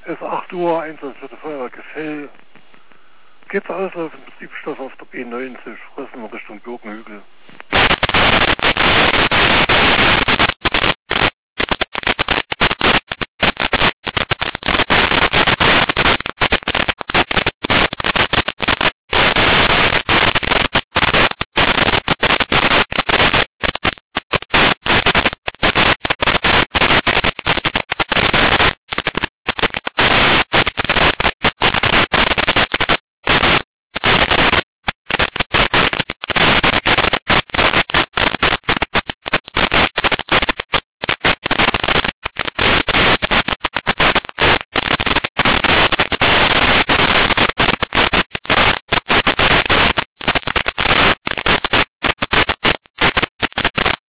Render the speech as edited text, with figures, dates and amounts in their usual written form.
Es ist 8 Uhr, Einsatz für die Feuerwehr Gefell. Geht's auslaufen, Betriebsstoff auf der B90, Fressen Richtung Birkenhügel.